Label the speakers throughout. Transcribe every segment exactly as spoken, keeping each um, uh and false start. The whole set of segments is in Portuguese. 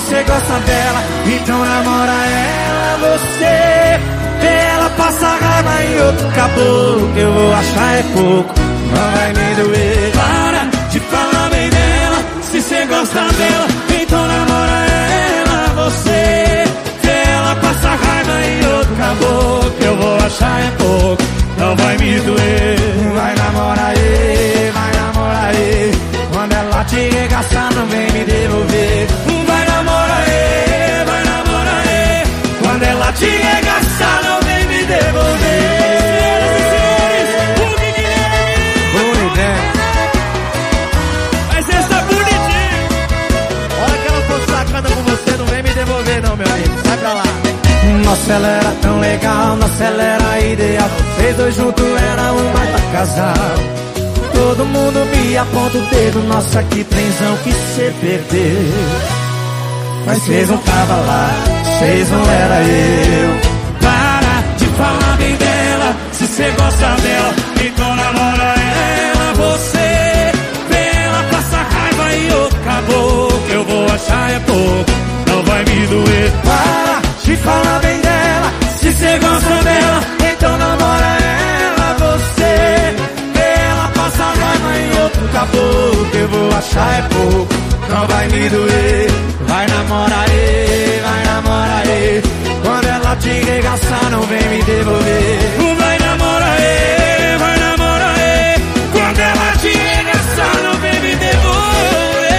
Speaker 1: você gosta dela, então namora ela. Você vê ela passar raiva em outro caboclo, que eu vou achar é pouco, não vai me doer. Para de falar bem dela, se você gosta dela, então namora ela. Você vê ela passar raiva em outro caboclo, que eu vou achar é pouco, não vai me doer. Vai namorar aí, vai namorar aí, quando ela te regaçar não vem me devolver. Vai namorar aí, vai namorar aí, quando ela te regaçar não vem me devolver.
Speaker 2: Mas você está bonitinho. Hora que ela for sacada com você, não vem me devolver não, meu amigo, sai pra lá.
Speaker 1: Nossa, ela era tão legal, nossa, ela era ideal. Vocês dois juntos era um baita casal. Todo mundo me aponta o dedo, nossa, que trenzão que cê perdeu. Mas cês não tava lá, cês não era eu. Para de falar bem dela, se cê gosta dela, então namora ela. Você vê ela passar raiva e outro acabou, que eu vou achar é pouco, não vai me doer. Para de falar bem dela, se cê gosta dela, então namora ela. Você vê ela passar raiva em outro caboclo, que eu vou achar é pouco, não vai me doer. Vai namorar aí, vai namorar aí, quando ela te regaçar não vem me devolver. Vai namorar aí, vai namorar aí, quando ela te regaçar não vem me devolver.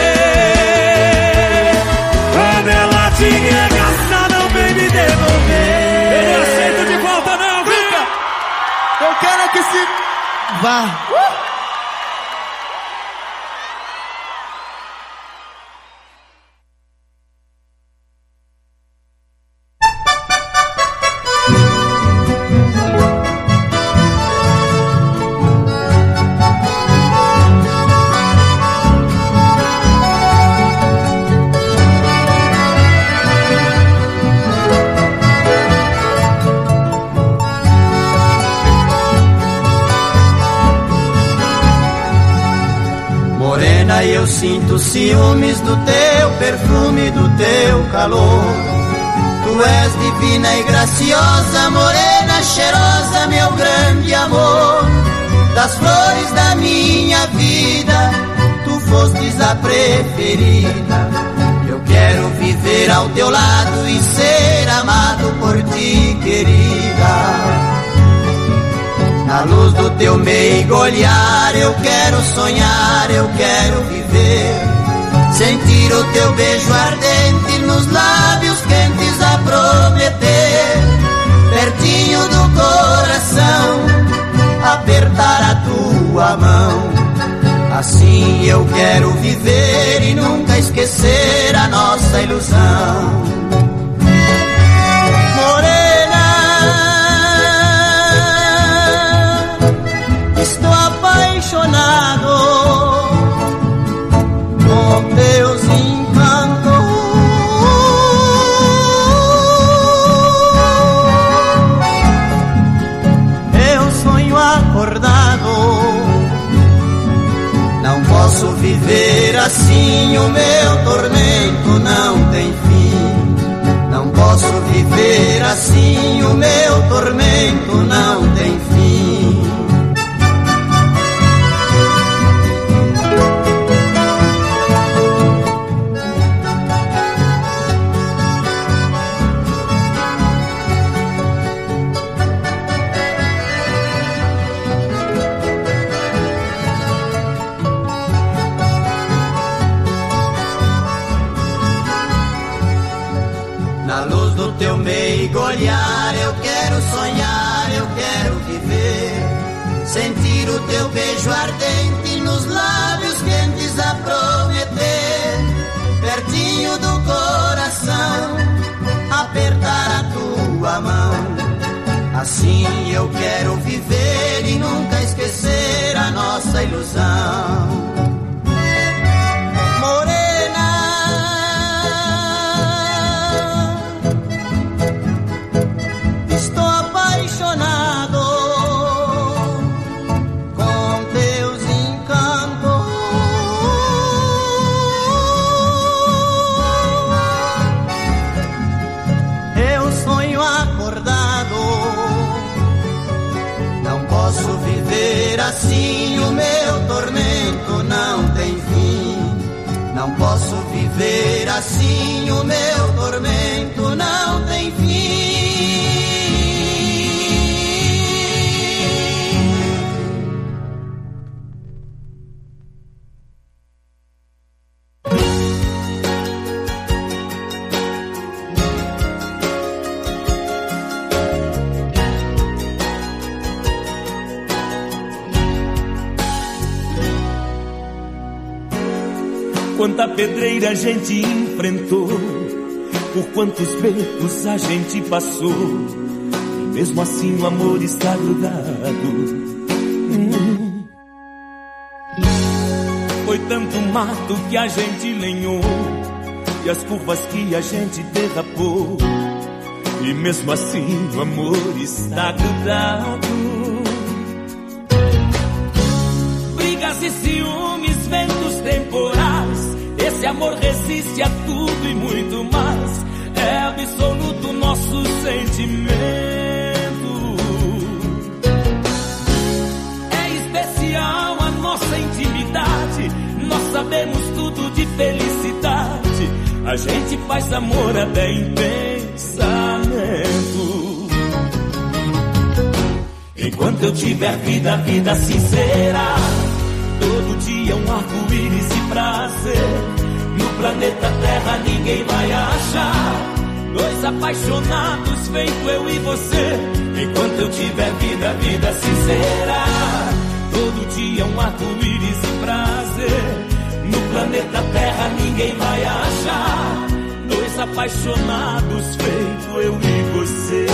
Speaker 1: Quando ela te regaçar não vem me devolver.
Speaker 2: Eu não aceito de volta não, fica. Eu quero é que se vá. uh!
Speaker 3: Eu sinto ciúmes do teu perfume, do teu calor. Tu és divina e graciosa, morena, cheirosa, meu grande amor. Das flores da minha vida, tu fostes a preferida. Eu quero viver ao teu lado e ser amado por ti, querida. Na luz do teu meigo olhar, eu quero sonhar, eu quero viver. Sentir o teu beijo ardente nos lábios quentes a prometer. Pertinho do coração, apertar a tua mão. Assim eu quero viver e nunca esquecer a nossa ilusão. Estou apaixonado com teus encantos. Eu sonho acordado, não posso viver assim, o meu tormento não tem fim. Não posso viver assim, o meu tormento não tem fim. Teu meigo olhar, eu quero sonhar, eu quero viver. Sentir o teu beijo ardente nos lábios quentes a prometer. Pertinho do coração, apertar a tua mão. Assim eu quero viver e nunca esquecer a nossa ilusão. Não posso viver assim, o meu tormento não tem fim.
Speaker 4: Quanta pedreira a gente enfrentou, por quantos becos a gente passou, e mesmo assim o amor está grudado. Hum. Foi tanto mato que a gente lenhou, e as curvas que a gente derrapou, e mesmo assim o amor está grudado. Brigas e ciúmes, ventos temporais, esse amor resiste a tudo e muito mais. É absoluto nosso sentimento. É especial a nossa intimidade. Nós sabemos tudo de felicidade. A gente faz amor até em pensamento. Enquanto eu tiver vida, vida sincera, todo dia um arco-íris e prazer. No planeta Terra ninguém vai achar dois apaixonados feito eu e você. Enquanto eu tiver vida, vida sincera, todo dia um arco-íris e prazer. No planeta Terra ninguém vai achar dois apaixonados feito eu e você.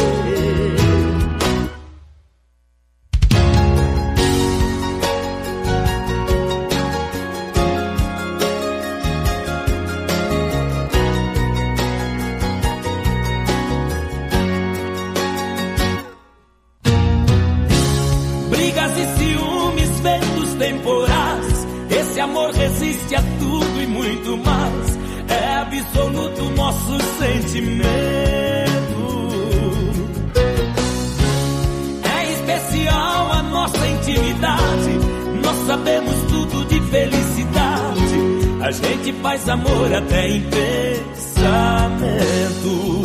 Speaker 4: Esse amor resiste a tudo e muito mais. É absoluto nosso sentimento. É especial a nossa intimidade. Nós sabemos tudo de felicidade. A gente faz amor até em pensamento.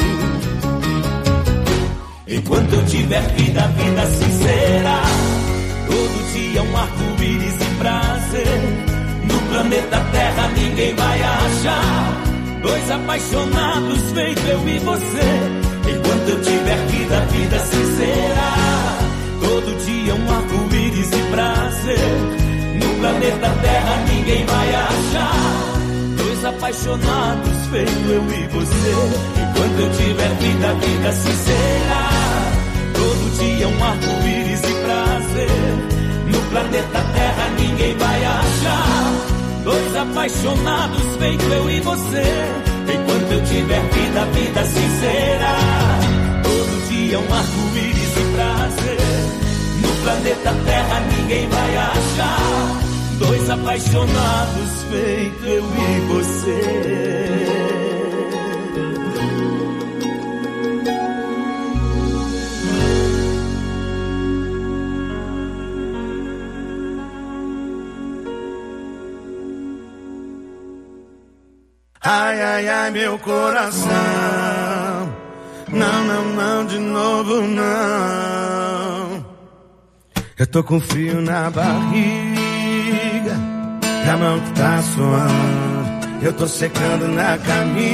Speaker 4: Enquanto eu tiver vida, vida sincera, todo dia um arco-íris e prazer. No planeta Terra ninguém vai achar dois apaixonados feito eu e você. Enquanto eu tiver vida, vida sincera, todo dia um arco-íris e prazer. No planeta Terra ninguém vai achar dois apaixonados feito eu e você. Enquanto eu tiver vida, vida sincera, todo dia um arco-íris e prazer. No planeta Terra ninguém vai achar dois apaixonados feito eu e você. Enquanto eu tiver vida, vida sincera, todo dia um arco-íris e prazer. No planeta Terra ninguém vai achar dois apaixonados feito eu e você.
Speaker 1: Ai, ai, ai, meu coração. Não, não, não, de novo não. Eu tô com frio na barriga e a mão que tá suando. Eu tô secando na camisa,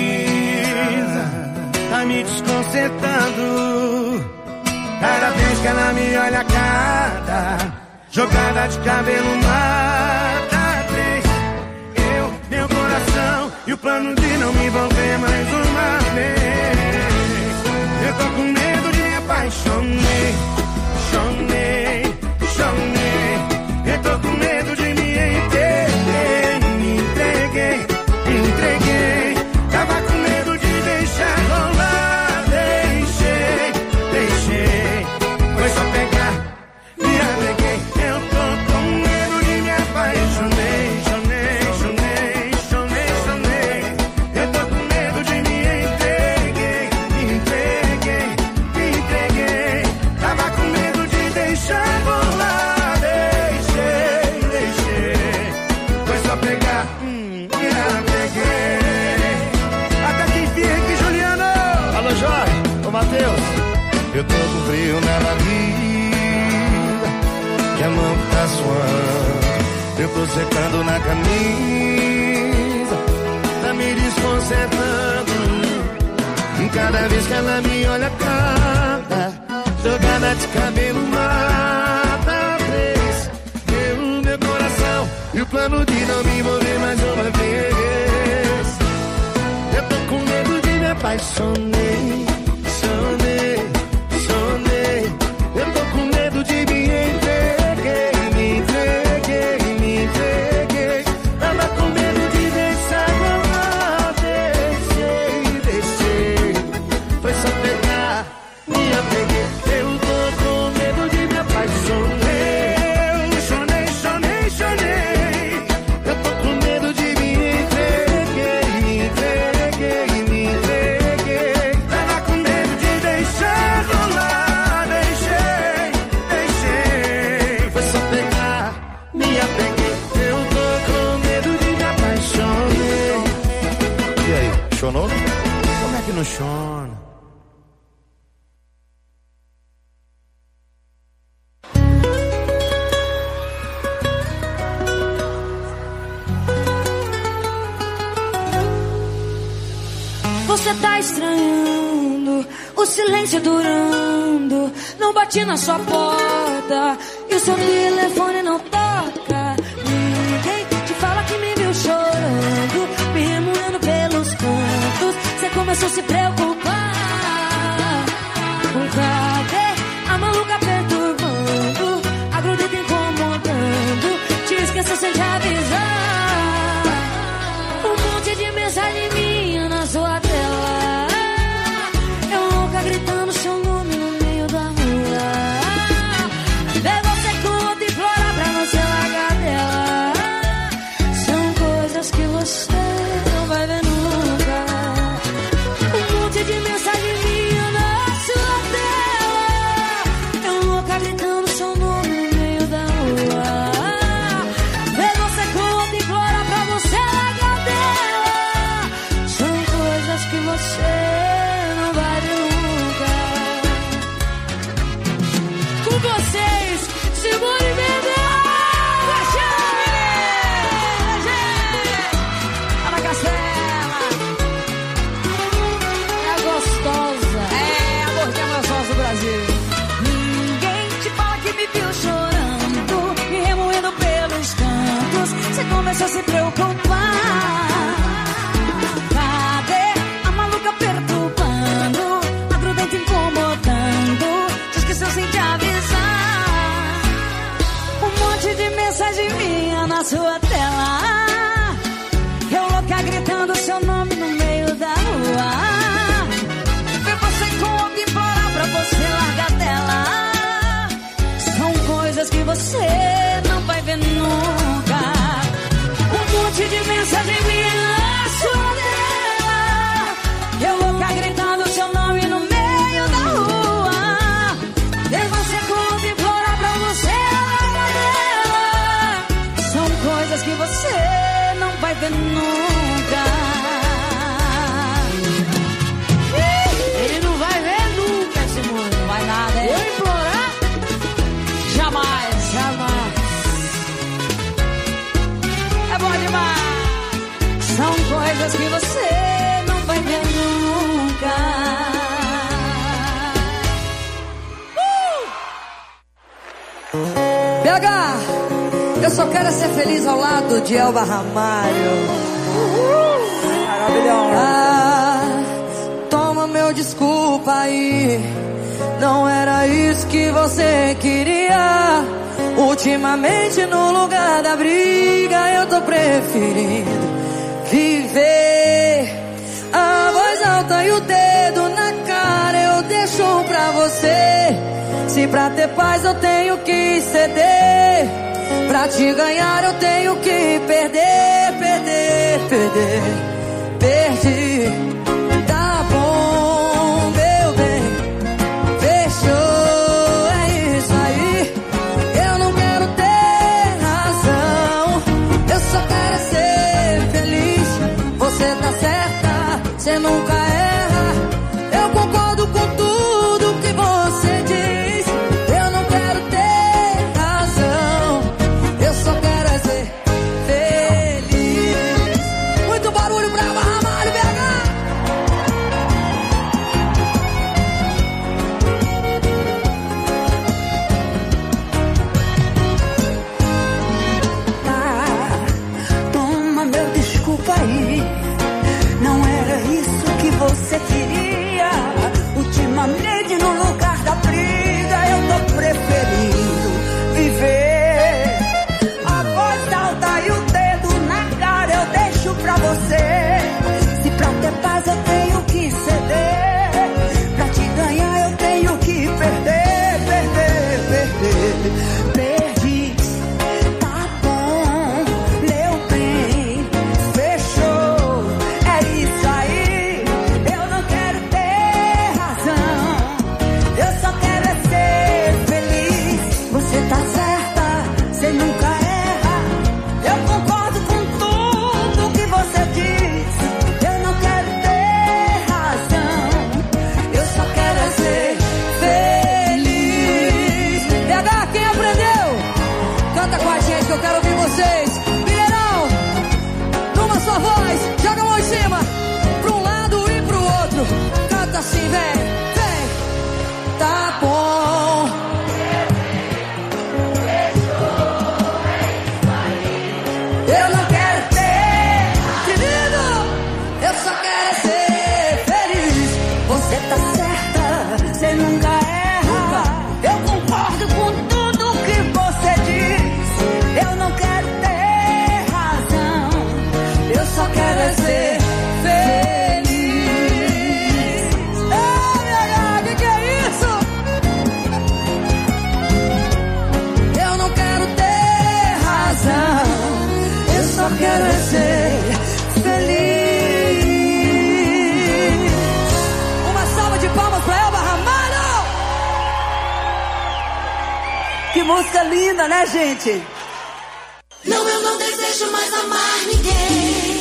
Speaker 1: tá me desconcertando. Cada vez que ela me olha a cara, jogada de cabelo mata três. Eu, meu coração e o plano de não me envolver mais uma vez. Eu tô com medo de me apaixonei, chonei, chonei. Eu tô com medo de me entreguei, me entreguei, me entreguei. Tava com medo de deixar rolar, deixei, deixei. Foi só pegar, me apeguei. Eu tô com medo de me apaixonei, chonei, chonei, chonei, chonei. Eu tô com medo de
Speaker 5: Eu tô com frio na barriga, que a mão tá suando. Eu tô secando na camisa, tá me desconcertando. Cada vez que ela me olha, cada jogada de cabelo mata vez eu, meu coração, e o plano de não me envolver mais uma vez. Eu tô com medo de me apaixonei, sonei, sonei. Eu tô com medo de me entreguei, me entreguei, me entreguei. Tava com medo de deixar rolar, deixei, deixei. Foi só pegar, me apeguei. Eu tô com medo de me apaixonei. Eu chonei, chonei, chonei. Eu tô com medo de me entreguei, me entreguei, me entreguei. Tava com medo de deixar rolar, deixei, deixei. Foi só pegar, me apeguei. Eu tô com medo de me apaixonei. E aí, chonou?
Speaker 1: Como é que não chona?
Speaker 6: Você tá estranhando, o silêncio durando. Não bati na sua porta e o seu telefone não toca. Ninguém te fala que me viu chorando, me remoendo pelos cantos. Você começou a se preocupar. Cadê a maluca perturbando, a grudenta incomodando? Te esqueceu sem te avisar. Um monte de mensagem minha na sua tela. Eu louca gritando seu nome no meio da rua. Ver você com outra e florar pra você largar dela. São coisas que você não vai ver nunca. Um monte de mensagem minha na sua tela. Eu louca gritando seu nome no meio da rua. Ver você com outra e florar pra você largar dela. São coisas que você não vai ver nunca. Com vocês, Simone Mendes! Ana Castela! É a gostosa! É a gordinha mais gostosa do Brasil! Ninguém te fala que me viu chorando, me remoendo pelos cantos. Você começou a se preocupar. Cadê a maluca perturbando, a grudenta incomodando? Te esqueceu sem te avisar. Um monte de mensagem minha na sua tela. Eu louca gritando seu nome no meio da rua. Ver você com outra implorar pra você largar dela. São coisas que você não vai ver nunca. Um monte de mensagem minha na sua tela. Eu louca gritando seu nome no meio da rua. Ver você com outra implorar pra você largar dela. São coisas que você não vai ver nunca. Ele não vai ver nunca, Simone. Não vai nada, é? Eu implorar? Jamais, jamais. É bom demais. São coisas que você não vai ver nunca.
Speaker 7: B H, eu só quero ser feliz ao lado de Elba Ramalho. Maravilhoso. Ah, toma meu desculpa aí. Não era isso que você queria. Ultimamente no lugar da briga eu tô preferindo viver. A voz alta e o dedo na cara eu deixo pra você. Se pra ter paz eu tenho que ceder, pra te ganhar eu tenho que perder, perder, perder. Perdi, tá bom, meu bem, fechou, é isso aí. Eu não quero ter razão, eu só quero ser feliz. Você tá certa, você nunca erra. Eu concordo com tudo que você
Speaker 6: você queria. Ultimamente no lugar da briga eu tô preferindo viver. A voz alta e o dedo na cara eu deixo pra você. Se pra ter paz eu tenho que ceder, pra te ganhar eu tenho que perder, perder, perder. Perdi, tá bom, leu bem, fechou, é isso aí. Eu não quero ter razão, eu só quero é ser feliz. Você tá certa, você nunca erra, eu concordo com tudo que você diz. Eu não quero ter razão, eu só quero é ser feliz. B H, quem aprendeu? Canta com a gente que eu quero ouvir vocês. Mineirão, numa só voz, joga a mão em cima, pra um lado e pro outro. Canta assim, vem, vem. Tá bom. Eu não quero ter, querido, eu só quero ser feliz. Você tá certa, você nunca erra, eu concordo com tudo que você diz. Eu não quero ter razão, eu só quero é ser feliz. Ei, olha, que que é isso? Eu não quero ter razão, eu só quero é ser feliz. Uma salva de palmas pra Elba Ramalho. Que música linda, né, gente?
Speaker 8: Não, eu não desejo mais amar ninguém.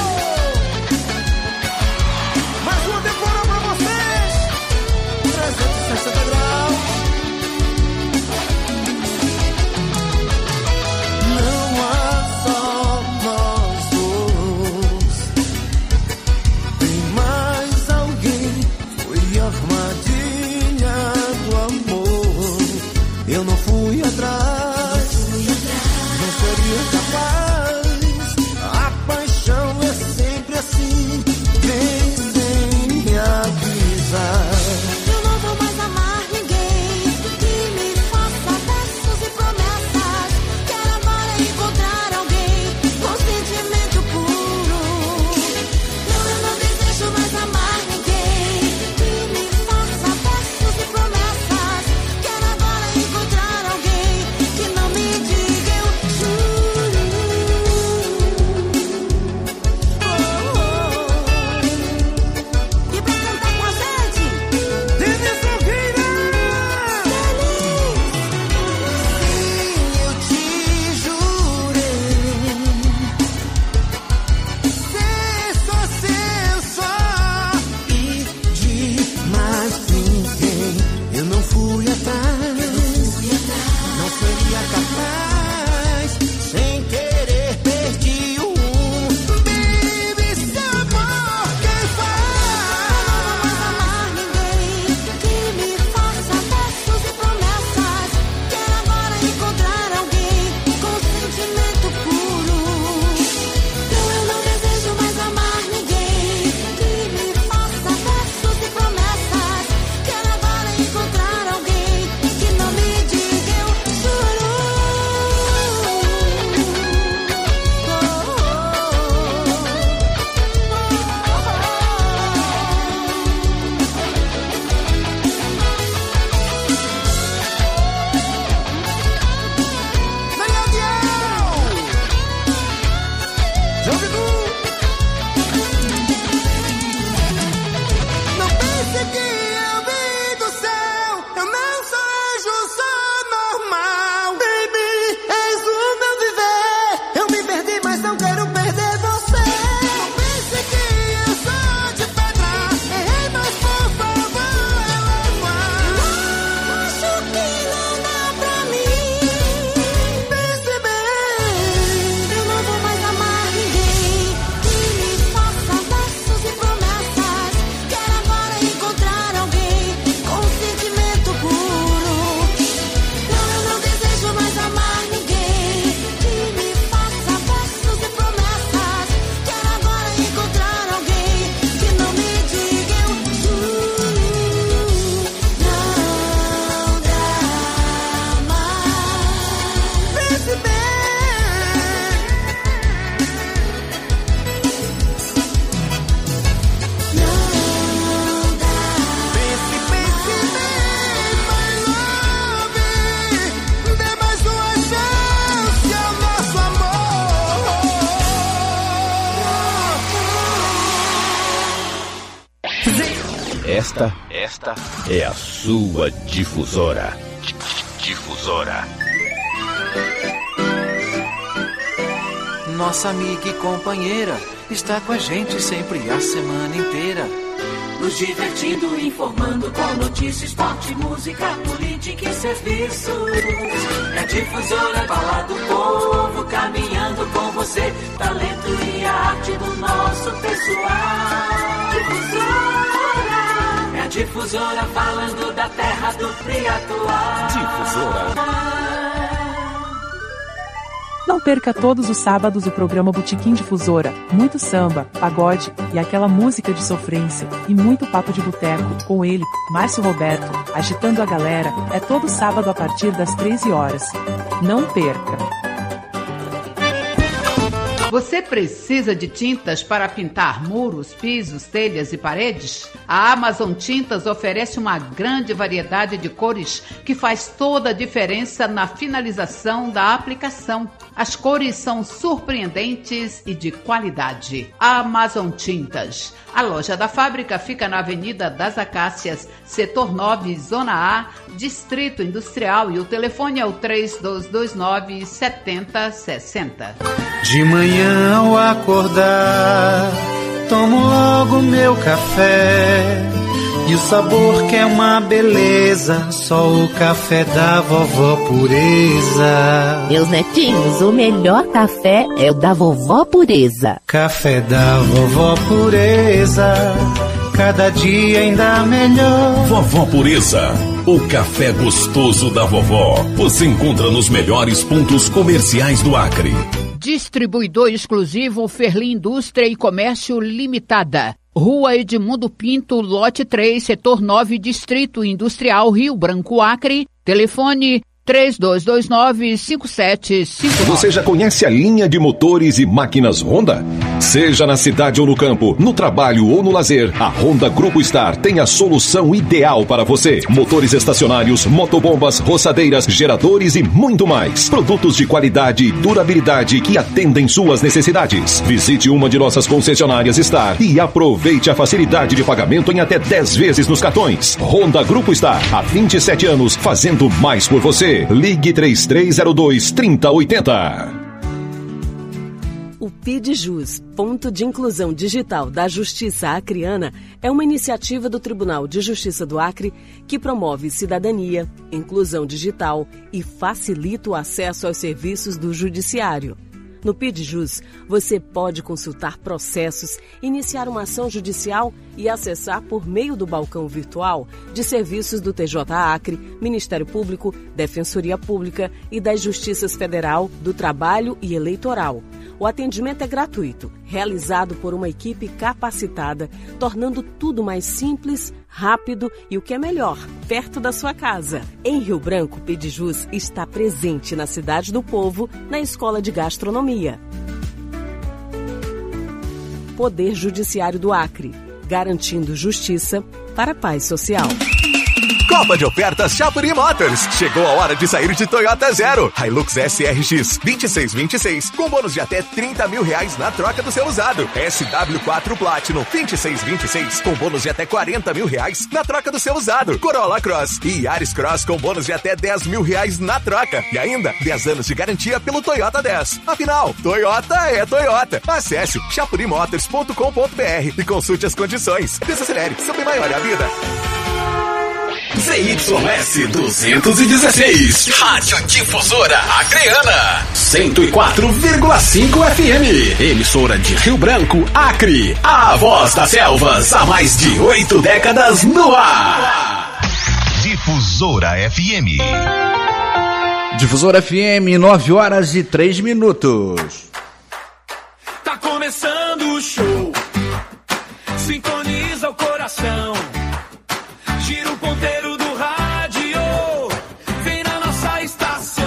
Speaker 5: Mais uma temporada pra vocês. trezentos e sessenta graus. Não há só nós dois. Tem mais alguém. Foi a armadilha do amor. Eu não fui atrás. Não seria capaz.
Speaker 9: Esta, esta é a sua difusora. Difusora.
Speaker 10: Nossa amiga e companheira está com a gente sempre a semana inteira.
Speaker 8: Nos divertindo, informando com notícias, esporte, música, política e serviços. É Difusora, fala do povo, caminhando com você. Talento e arte do nosso pessoal. Difusora. É a Difusora, falando da terra do Priatuá.
Speaker 9: Difusora.
Speaker 11: Não perca todos os sábados o programa Botequim Difusora. Muito samba, pagode e aquela música de sofrência. E muito papo de boteco com ele, Márcio Roberto, agitando a galera. É todo sábado a partir das treze horas. Não perca!
Speaker 12: Você precisa de tintas para pintar muros, pisos, telhas e paredes? A Amazon Tintas oferece uma grande variedade de cores que faz toda a diferença na finalização da aplicação. As cores são surpreendentes e de qualidade. Amazon Tintas. A loja da fábrica fica na Avenida das Acácias, Setor nove, Zona A, Distrito Industrial, e o telefone é o três dois dois nove, sete zero seis zero.
Speaker 3: De manhã ao acordar, tomo logo meu café. E o sabor que é uma beleza, só o café da vovó Pureza.
Speaker 13: Meus netinhos, o melhor café é o da vovó Pureza.
Speaker 3: Café da vovó Pureza, cada dia ainda melhor.
Speaker 14: Vovó Pureza, o café gostoso da vovó. Você encontra nos melhores pontos comerciais do Acre.
Speaker 12: Distribuidor exclusivo Ferli Indústria e Comércio Limitada. Rua Edmundo Pinto, lote três, setor nove, Distrito Industrial, Rio Branco, Acre. Telefone três dois dois nove, cinco sete cinco nove.
Speaker 14: Você já conhece a linha de motores e máquinas Honda? Seja na cidade ou no campo, no trabalho ou no lazer, a Honda Grupo Star tem a solução ideal para você. Motores estacionários, motobombas, roçadeiras, geradores e muito mais. Produtos de qualidade e durabilidade que atendem suas necessidades. Visite uma de nossas concessionárias Star e aproveite a facilidade de pagamento em até dez vezes nos cartões. Honda Grupo Star, há vinte e sete anos, fazendo mais por você. Ligue três três zero dois, três zero oito zero.
Speaker 15: O PIDJUS, Ponto de Inclusão Digital da Justiça Acreana, é uma iniciativa do Tribunal de Justiça do Acre que promove cidadania, inclusão digital e facilita o acesso aos serviços do Judiciário. No PIDJUS, você pode consultar processos, iniciar uma ação judicial e acessar por meio do balcão virtual de serviços do T J Acre, Ministério Público, Defensoria Pública e das Justiças Federal, do Trabalho e Eleitoral. O atendimento é gratuito, realizado por uma equipe capacitada, tornando tudo mais simples, rápido e, o que é melhor, perto da sua casa. Em Rio Branco, o PIDJUS está presente na Cidade do Povo, na Escola de Gastronomia. Poder Judiciário do Acre, garantindo justiça para a paz social.
Speaker 16: Copa de ofertas Chapuri Motors. Chegou a hora de sair de Toyota Zero. Hilux S R X vinte e seis vinte e seis com bônus de até trinta mil reais na troca do seu usado. S W quatro Platinum vinte e seis vinte e seis com bônus de até quarenta mil reais na troca do seu usado. Corolla Cross e Yaris Cross com bônus de até dez mil reais na troca. E ainda dez anos de garantia pelo Toyota dez. Afinal, Toyota é Toyota. Acesse chapurimotors ponto com ponto b r e consulte as condições. Desacelere, seu bem maior é a vida.
Speaker 17: Z Y S duzentos e dezesseis, Rádio Difusora Acreana, cento e quatro vírgula cinco F M, emissora de Rio Branco, Acre, a voz das selvas, há mais de oito décadas no ar.
Speaker 14: Difusora F M.
Speaker 2: Difusora F M, nove horas e três minutos.
Speaker 4: Tá começando o show, sintoniza o coração. Gira o ponteiro do rádio, vem na nossa estação.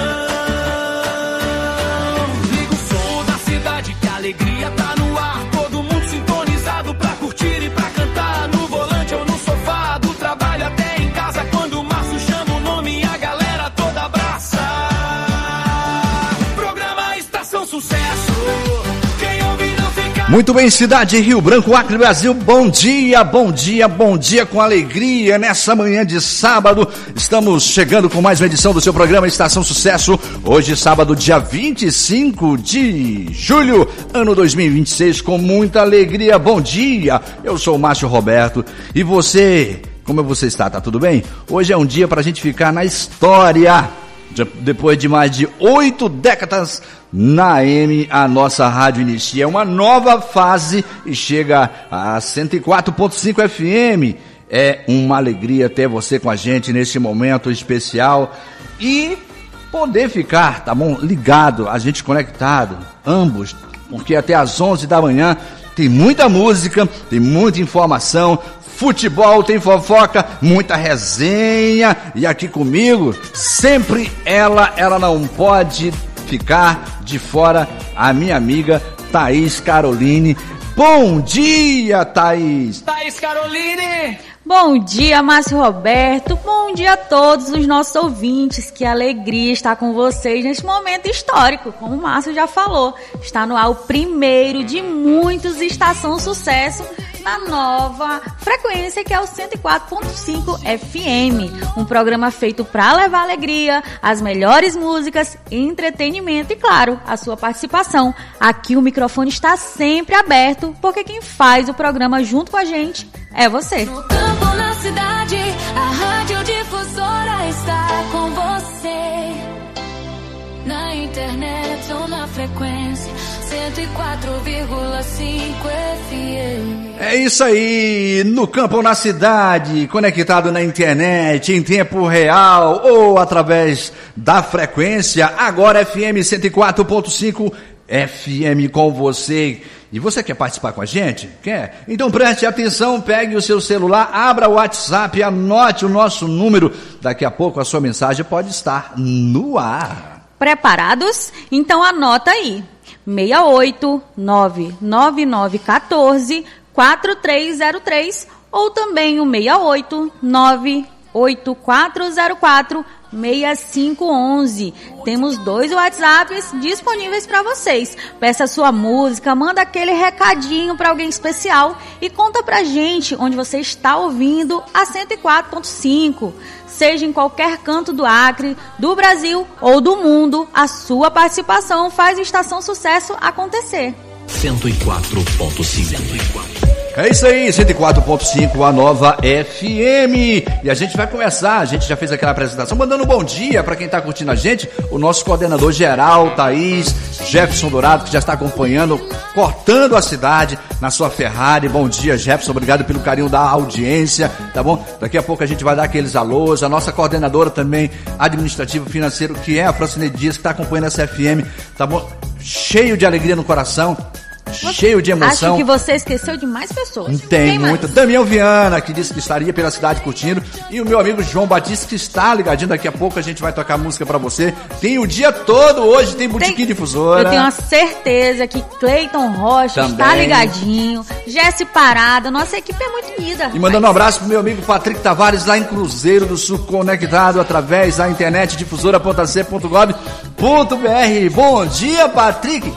Speaker 4: Liga o som da cidade que a alegria tá no ar. Todo mundo sintonizado pra curtir e pra cantar. No volante ou no sofá, do trabalho até em casa. Quando o Márcio chama o nome, a galera toda abraça. Programa Estação Sucesso, quem ouve não fica
Speaker 18: Muito bem, cidade Rio Branco, Acre, Brasil, bom dia, bom dia, bom dia com alegria. Nessa manhã de sábado, estamos chegando com mais uma edição do seu programa Estação Sucesso. Hoje, sábado, dia vinte e cinco de julho, ano dois mil e vinte e seis, com muita alegria. Bom dia, eu sou o Márcio Roberto e você, como você está? Tá tudo bem? Hoje é um dia para a gente ficar na história. Depois de mais de oito décadas na A M, a nossa rádio inicia uma nova fase e chega a cento e quatro ponto cinco F M. É uma alegria ter você com a gente neste momento especial e poder ficar, tá bom, ligado, a gente conectado, ambos, porque até às onze da manhã tem muita música, tem muita informação, futebol, tem fofoca, muita resenha, e aqui comigo, sempre ela, ela não pode ficar de fora, a minha amiga Thaís Caroline. Bom dia, Thaís!
Speaker 6: Thaís Caroline! Bom dia, Márcio Roberto, bom dia a todos os nossos ouvintes, que alegria estar com vocês neste momento histórico, como o Márcio já falou, está no ar o primeiro de muitos Estação Sucesso, na nova frequência que é o cento e quatro ponto cinco F M, um programa feito para levar alegria, as melhores músicas, entretenimento e, claro, a sua participação. Aqui o microfone está sempre aberto, porque quem faz o programa junto com a gente é você.
Speaker 8: No campo, na cidade, a Rádio Difusora está com você. Na internet ou na frequência cento e quatro vírgula cinco F M.
Speaker 18: É isso aí, no campo ou na cidade, conectado na internet, em tempo real ou através da frequência, agora F M cento e quatro ponto cinco F M com você. E você quer participar com a gente? Quer? Então preste atenção, pegue o seu celular, abra o WhatsApp, anote o nosso número. Daqui a pouco a sua mensagem pode estar no ar.
Speaker 6: Preparados? Então anota aí. seis oito nove nove nove um quatro quatro três zero três ou também o seis oito nove oito quatro zero quatro seis cinco um um. Temos dois WhatsApps disponíveis para vocês. Peça sua música, manda aquele recadinho para alguém especial e conta pra gente onde você está ouvindo a cento e quatro ponto cinco. Seja em qualquer canto do Acre, do Brasil ou do mundo, a sua participação faz Estação Sucesso acontecer.
Speaker 17: cento e quatro ponto cinco.
Speaker 18: É isso aí, cento e quatro ponto cinco, a nova F M. E a gente vai começar, a gente já fez aquela apresentação, mandando um bom dia para quem está curtindo a gente, o nosso coordenador geral, Thaís, Jefferson Dourado, que já está acompanhando, cortando a cidade na sua Ferrari. Bom dia, Jefferson, obrigado pelo carinho da audiência, tá bom? Daqui a pouco a gente vai dar aqueles alôs, a nossa coordenadora também, administrativo financeiro, que é a Francineide Dias, que está acompanhando essa F M, tá bom? Cheio de alegria no coração. Cheio de emoção.
Speaker 6: Acho que você esqueceu de mais pessoas.
Speaker 18: Tem muita. Damião Viana, que disse que estaria pela cidade curtindo. E o meu amigo João Batista, que está ligadinho. Daqui a pouco a gente vai tocar música pra você. Tem o dia todo hoje, tem Botequim tem, Difusora.
Speaker 6: Eu tenho uma certeza que Cleiton Rocha também está ligadinho. Jesse Parada, nossa equipe é muito unida.
Speaker 18: E mandando um abraço pro meu amigo Patrick Tavares, lá em Cruzeiro do Sul, conectado através da internet difusora ponto c ponto gov ponto b r. Bom dia, Patrick.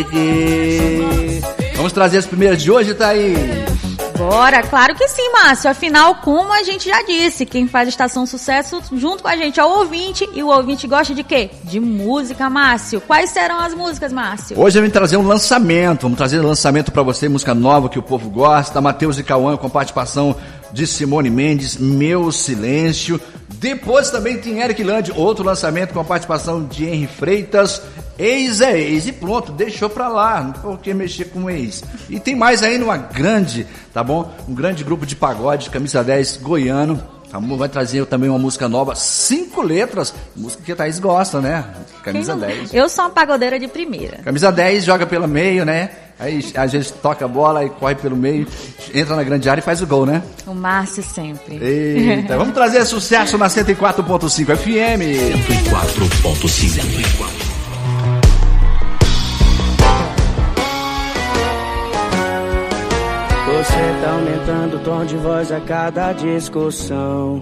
Speaker 18: Patrick. Vamos trazer as primeiras de hoje, Thaís?
Speaker 6: Bora, claro que sim, Márcio. Afinal, como a gente já disse, quem faz Estação Sucesso junto com a gente é o ouvinte. E o ouvinte gosta de quê? De música, Márcio. Quais serão as músicas, Márcio?
Speaker 18: Hoje a gente vai trazer um lançamento. Vamos trazer um lançamento pra você, música nova que o povo gosta. Matheus e Cauã com participação de Simone Mendes, Meu Silêncio. Depois também tem Eric Land, outro lançamento com a participação de Henry Freitas. Ex é ex, e pronto, deixou pra lá, não por que mexer com ex. E tem mais ainda uma grande, tá bom? Um grande grupo de pagode, Camisa dez, goiano. Vai trazer também uma música nova, cinco letras, música que a Thaís gosta, né? Camisa dez.
Speaker 6: Eu sou uma pagodeira de primeira.
Speaker 18: Camisa dez, joga pelo meio, né? Aí a gente toca a bola e corre pelo meio, entra na grande área e faz o gol, né?
Speaker 6: O Márcio sempre.
Speaker 18: Eita, vamos trazer sucesso na cento e quatro ponto cinco F M.
Speaker 17: cento e quatro ponto cinco.
Speaker 1: Você tá aumentando o tom de voz a cada discussão.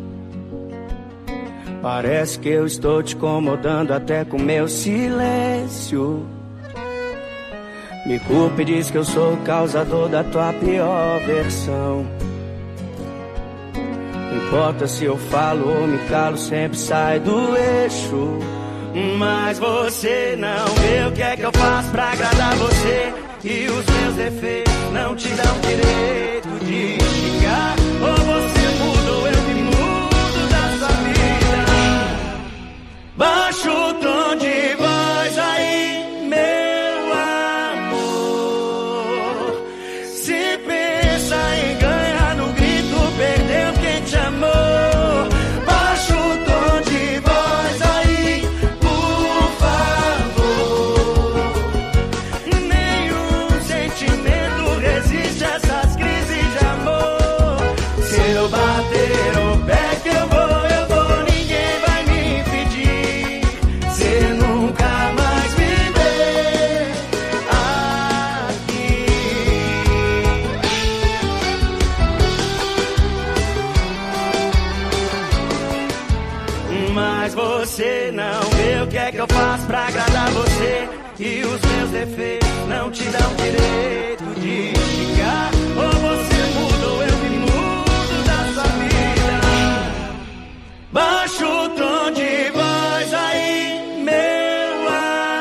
Speaker 1: Parece que eu estou te incomodando até com meu silêncio. Me culpa e diz que eu sou o causador da tua pior versão. Não importa se eu falo ou me calo, sempre sai do eixo. Mas você não vê o que é que eu faço pra agradar você. E os meus defeitos não te dão direito de xingar. Ou você muda ou eu me mudo da sua vida. Baixa o tom de voz aí, meu amor. Se pensa em ganhar no grito, perdeu quem te amou. Baixa o tom de voz aí, por favor. Nenhum sentimento resiste a essas crises de amor. Se eu bater o pé que eu vou, eu vou, ninguém vai me impedir. Cê nunca mais me vê aqui. Mas você não vê o que é que eu faço pra agradar você. E os meus defeitos não te dão direito de xingar. Ou você muda ou eu me mudo da sua vida. Baixa o tom de voz aí, meu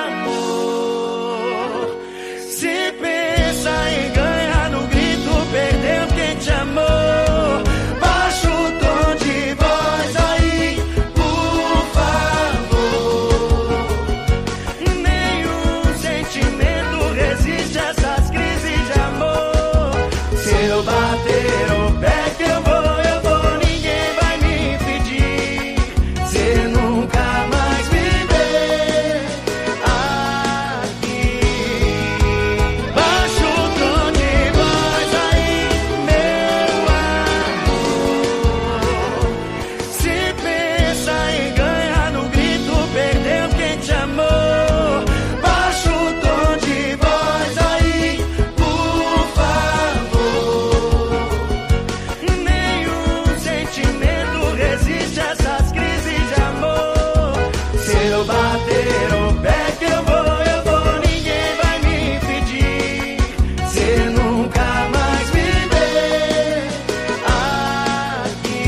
Speaker 1: amor. Se pensa em ganhar no grito, perdeu quem te amou. Baixa o tom de voz aí, por favor. Nenhum sentimento resiste a essas crises de amor. Se eu bater o pé que eu vou, eu vou, ninguém vai me impedir. Cê nunca mais me vê aqui. Baixa o tom de voz aí, meu amor. Se pensa em ganhar no grito, perdeu quem te amou. Baixa o tom de voz aí, por favor. Nenhum sentimento resiste a essas crises de amor. Se eu bater o pé que eu vou, eu vou, ninguém vai me impedir. Cê nunca mais me vê aqui.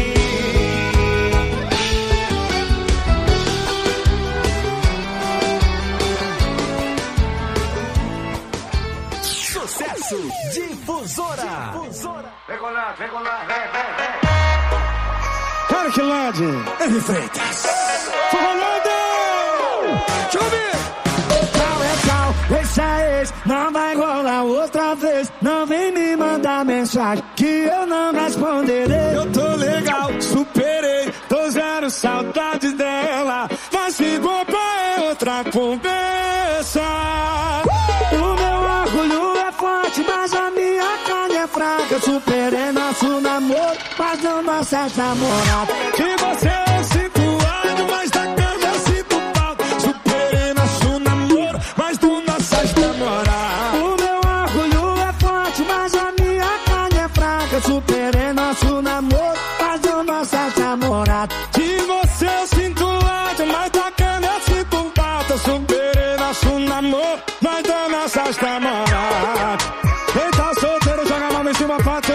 Speaker 17: Sucesso Difusora.
Speaker 5: Vem com nós, vem com nós, vem, vem, vem.
Speaker 1: Parquilândia, M. Freitas. Rolando! Deixa eu ver! Tchau, é tchau, esse é esse. Não vai rolar outra vez. Não vem me mandar mensagem que eu não responderei. Eu tô legal, superei. Tô zero saudade dela. Mas se bobar é outra conversa. O meu orgulho é forte, mas a minha carne é fraca. Eu superei nosso namoro, mas não nossa namorada. Que você é situado, mas da cama eu sinto falta. Superei nosso namoro, mas do nossas namoradas. O meu orgulho é forte, mas a minha carne é fraca. Eu superei nosso namoro, mas do nossas namoradas. De você eu sinto ódio, mas da cama eu sinto falta. Eu superei nosso namoro, mas do nossas namoradas. Quem tá solteiro joga a mão em cima, pato.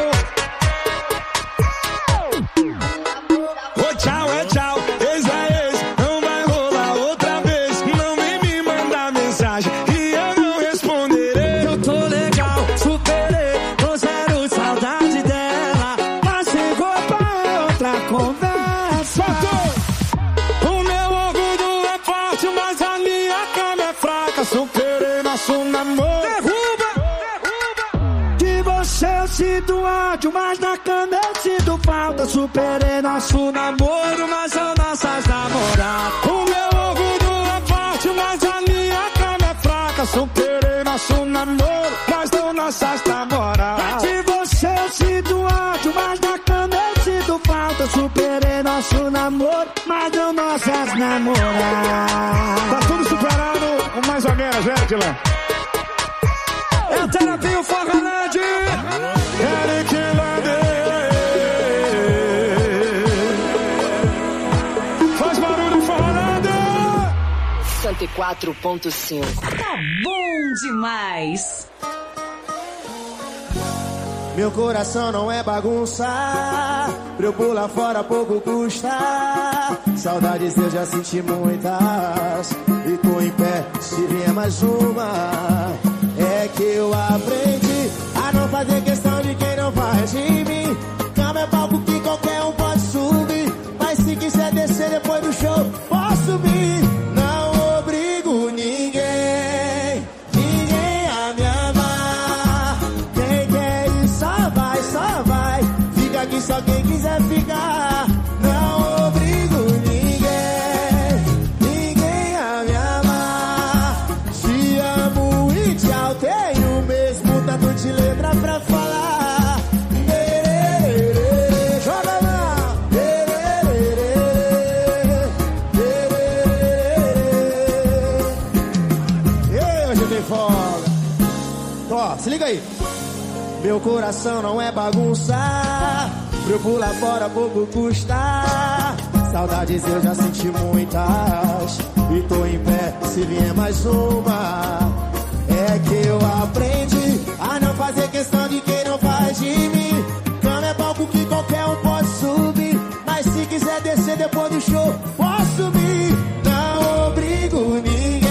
Speaker 1: Ô tchau, é tchau, ex é ex. Não vai rolar outra vez. Não vem me mandar mensagem que eu não responderei. Eu tô legal, superei. Tô zero saudade dela. Mas chegou pra outra conversa. O meu orgulho é forte, mas a minha cama é fraca. Superei nosso namoro. Derruba! De você eu sinto ódio, mas na cama eu sinto falta. Superei nosso namoro, mas são nossas namoradas. O meu orgulho é forte, mas a minha cama é fraca. Superei nosso namoro, mas são nossas namoradas. De você eu sinto ódio, mas na cama eu sinto falta. Superei nosso namoro, mas são nossas namoradas. Tá tudo superado, mais ou menos, né, Dylan? É a terapia o Forralande. Eric Lande. Faz barulho, Forralande.
Speaker 15: cento e quatro ponto cinco.
Speaker 6: Tá bom demais.
Speaker 1: Meu coração não é bagunça, pra eu pular fora pouco custa. Saudades eu já senti muitas, e tô em pé se vier mais uma. É que eu aprendi a não fazer questão de quem não faz de mim. Cama é palco que qualquer um pode subir, mas se quiser descer depois do show, posso subir. Não obrigo ninguém, ninguém a me amar. Quem quer ir só vai, só vai. Fica aqui só quem quiser ficar. Não obrigo ninguém, ninguém a me amar. Te amo e tchau, tenho mesmo tanto de letra pra falar. Ó, se liga aí. Meu coração não é bagunça, pra eu pular fora pouco custa. Saudades eu já senti muitas, e tô em pé se vier mais uma. É que eu aprendi a não fazer questão de quem não faz de mim. Cama é palco que qualquer um pode subir, mas se quiser descer depois do show, posso subir. Não obrigo ninguém,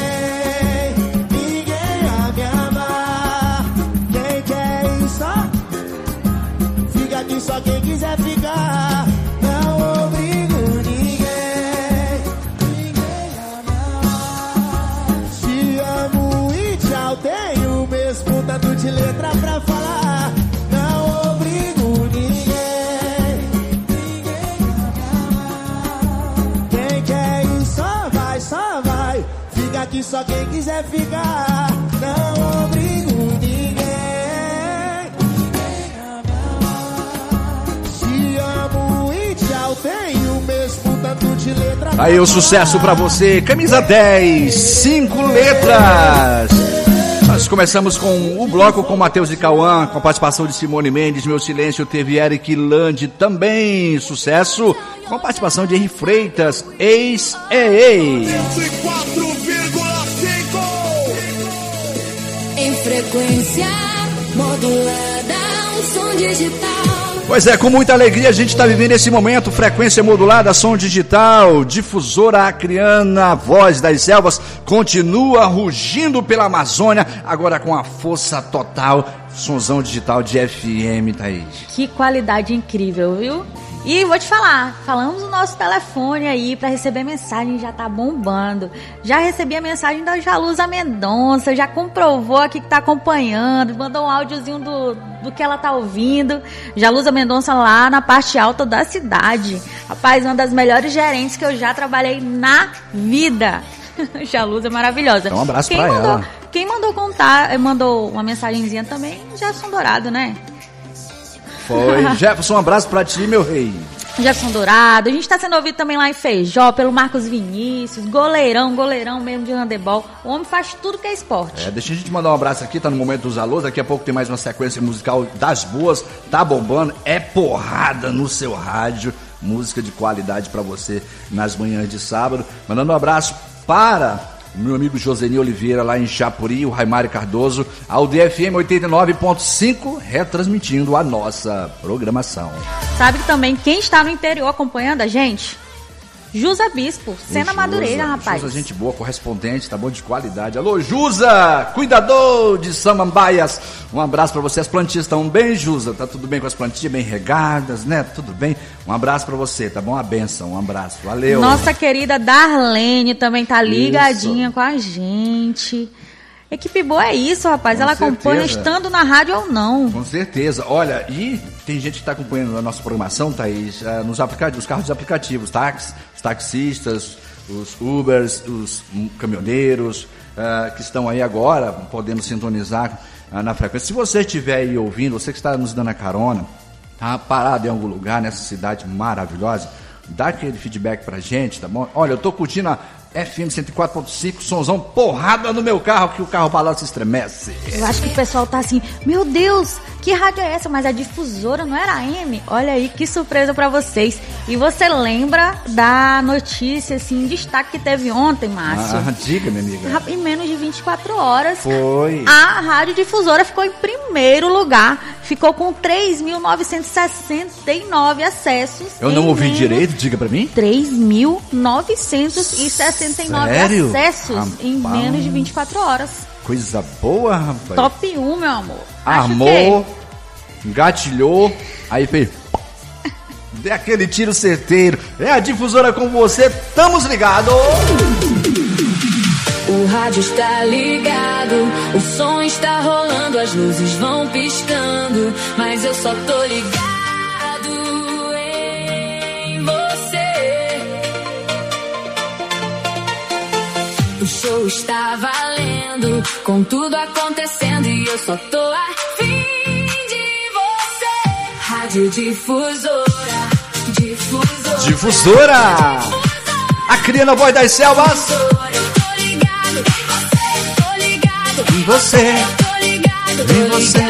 Speaker 1: aqui só quem quiser ficar. Não obrigo ninguém, ninguém a me amar. Te amo e tchau, tenho mesmo tanto de letra pra falar. Não obrigo ninguém, ninguém a me amar. Quem quer ir só vai, só vai. Fica aqui só quem quiser ficar. Não obrigo ninguém. Tenho mesmo tanto de letra.
Speaker 18: Aí o sucesso pra você, camisa dez, cinco letras. Nós começamos com o bloco com Matheus e Cauã, com a participação de Simone Mendes. Meu Silêncio teve Eric Lande também, sucesso, com a participação de Henri Freitas, Ex é Ex.
Speaker 8: cento e quatro vírgula cinco em frequência modulada, um som digital.
Speaker 18: Pois é, com muita alegria a gente está vivendo esse momento. Frequência modulada, som digital, difusora acriana, voz das selvas, continua rugindo pela Amazônia, agora com a força total, sonzão digital de F M, Thaís.
Speaker 19: Que qualidade incrível, viu? E vou te falar, falamos o nosso telefone aí para receber mensagem, já tá bombando. Já recebi a mensagem da Jalusa Mendonça, já comprovou aqui que tá acompanhando, mandou um áudiozinho do, do que ela tá ouvindo. Jalusa Mendonça lá na parte alta da cidade. Rapaz, uma das melhores gerentes que eu já trabalhei na vida. Jalusa é maravilhosa.
Speaker 18: Então, um abraço
Speaker 19: quem
Speaker 18: pra
Speaker 19: mandou,
Speaker 18: ela.
Speaker 19: Quem mandou contar, mandou uma mensagenzinha também, Jefferson Dourado, né?
Speaker 18: Foi. Jefferson, um abraço pra ti, meu rei.
Speaker 19: Jefferson Dourado, a gente tá sendo ouvido também lá em Feijó, pelo Marcos Vinícius, goleirão, goleirão mesmo de handebol. O homem faz tudo que é esporte.
Speaker 18: É, deixa a gente mandar um abraço aqui, tá no momento dos alôs, daqui a pouco tem mais uma sequência musical das boas, tá bombando, é porrada no seu rádio, música de qualidade pra você nas manhãs de sábado. Mandando um abraço para o meu amigo Joseni Oliveira lá em Chapuri, o Raimário Cardoso, ao D F M oitenta e nove ponto cinco, retransmitindo a nossa programação.
Speaker 19: Sabe que também quem está no interior acompanhando a gente? Jusa Bispo, Sena
Speaker 18: Jusa,
Speaker 19: Madureira, rapaz.
Speaker 18: Jusa, gente boa, correspondente, tá bom, de qualidade. Alô, Jusa, cuidador de Samambaias. Um abraço pra você. As plantinhas estão bem, Jusa? Tá tudo bem com as plantinhas, bem regadas, né? Tudo bem? Um abraço pra você, tá bom? A benção, um abraço. Valeu.
Speaker 19: Nossa querida Darlene também tá ligadinha isso com a gente. Equipe boa é isso, rapaz. Com Ela certeza. Acompanha estando na rádio ou não.
Speaker 18: Com certeza. Olha, e tem gente que está acompanhando a nossa programação, Thaís, nos aplicativos, os carros de aplicativos, táxis, os taxistas, os Ubers, os caminhoneiros, uh, que estão aí agora podendo sintonizar uh, na frequência. Se você estiver aí ouvindo, você que está nos dando a carona, tá parado em algum lugar nessa cidade maravilhosa, dá aquele feedback pra gente, tá bom? Olha, eu tô curtindo a F M cento e quatro ponto cinco, sonzão, porrada no meu carro, que o carro balança e estremece.
Speaker 19: Eu acho que o pessoal tá assim, meu Deus, que rádio é essa? Mas a difusora não era a M? Olha aí, que surpresa pra vocês. E você lembra da notícia, assim, destaque que teve ontem, Márcio?
Speaker 18: Ah, diga, minha amiga.
Speaker 19: Em menos de vinte e quatro horas,
Speaker 18: foi.
Speaker 19: A rádio difusora ficou em primeiro lugar. Ficou com três mil novecentos e sessenta e nove acessos.
Speaker 18: Eu não ouvi
Speaker 19: menos...
Speaker 18: direito, diga pra mim.
Speaker 19: três mil novecentos e sessenta e nove
Speaker 18: Sério?
Speaker 19: acessos
Speaker 18: Rapaz.
Speaker 19: em menos de vinte e quatro horas.
Speaker 18: Coisa boa, rapaz.
Speaker 19: Top um, meu amor.
Speaker 18: Armou, engatilhou, aí fez... Dê aquele tiro certeiro. É a difusora com você, estamos ligados.
Speaker 6: O rádio está ligado, o som está rolando, as luzes vão piscando, mas eu só tô ligado em você. O show está valendo, com tudo acontecendo, e eu só tô afim de você. Rádio Difusora, Difusora,
Speaker 18: Difusora, a criana voz das selvas. Em você, em você,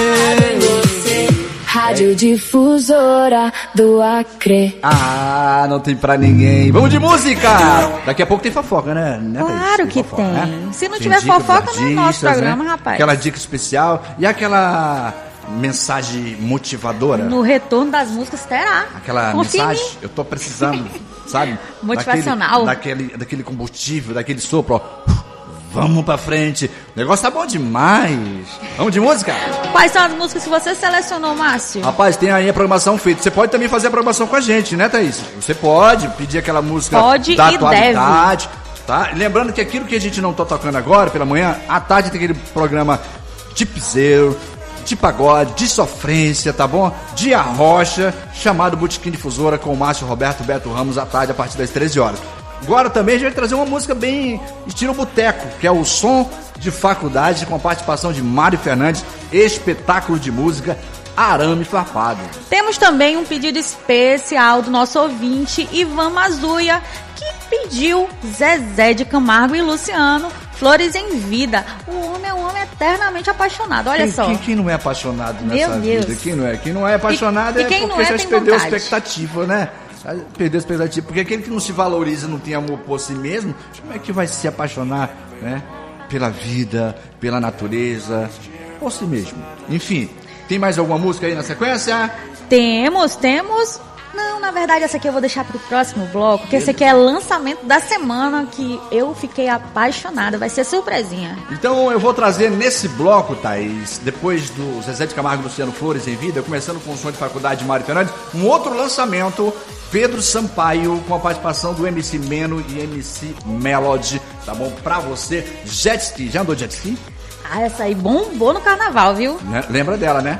Speaker 6: Rádio Difusora do Acre.
Speaker 18: Ah, não tem pra ninguém. Vamos de música! Daqui a pouco tem fofoca, né? né
Speaker 19: claro que
Speaker 18: fofoca,
Speaker 19: tem.
Speaker 18: Né?
Speaker 19: Se não
Speaker 18: tem
Speaker 19: tiver fofoca, não é nosso programa,
Speaker 18: né?
Speaker 19: rapaz.
Speaker 18: Aquela dica especial e aquela mensagem motivadora.
Speaker 19: No retorno das músicas terá.
Speaker 18: Aquela
Speaker 19: Confia
Speaker 18: mensagem, eu tô precisando, sabe?
Speaker 19: Motivacional.
Speaker 18: Daquele, daquele, daquele combustível, daquele sopro, ó. Vamos pra frente. O negócio tá bom demais. Vamos de música?
Speaker 19: Quais são as músicas que você selecionou, Márcio?
Speaker 18: Rapaz, tem aí a programação feita. Você pode também fazer a programação com a gente, né, Thaís? Você pode pedir aquela música
Speaker 19: pode
Speaker 18: da
Speaker 19: e
Speaker 18: atualidade. Deve. Tá? Lembrando que aquilo que a gente não tá tocando agora, pela manhã, à tarde tem aquele programa de piseiro, de pagode, de sofrência, tá bom? De arrocha, chamado Botequim Difusora com o Márcio Roberto Beto Ramos à tarde, a partir das treze horas. Agora também a gente vai trazer uma música bem estilo boteco, que é o Som de Faculdade, com a participação de Mário Fernandes, espetáculo de música, arame farpado.
Speaker 19: Temos também um pedido especial do nosso ouvinte, Ivan Mazuia, que pediu Zezé de Camargo e Luciano, Flores em Vida. O homem é um homem eternamente apaixonado, olha
Speaker 18: quem,
Speaker 19: só.
Speaker 18: Quem, quem não é apaixonado nessa
Speaker 19: Meu Deus.
Speaker 18: vida? Quem não é? Quem não é apaixonado
Speaker 19: e,
Speaker 18: é
Speaker 19: e quem
Speaker 18: porque
Speaker 19: não é,
Speaker 18: já perdeu a
Speaker 19: vontade.
Speaker 18: expectativa, né? Perdeu a expectativa, porque aquele que não se valoriza, não tem amor por si mesmo, como é que vai se apaixonar, né? Pela vida, pela natureza, por si mesmo. Enfim, tem mais alguma música aí na sequência?
Speaker 19: Temos, temos. Não, na verdade essa aqui eu vou deixar pro próximo bloco, que esse aqui é lançamento da semana, que eu fiquei apaixonada, vai ser surpresinha.
Speaker 18: Então eu vou trazer nesse bloco, Thaís, depois do Zezé de Camargo e Luciano Flores em Vida, começando com o Som de Faculdade de Mário Fernandes, um outro lançamento, Pedro Sampaio, com a participação do M C Meno e M C Melody, tá bom? Pra você, Jet Ski, já andou de Jet Ski?
Speaker 19: Ah, essa aí bombou no carnaval, viu?
Speaker 18: Lembra dela, né?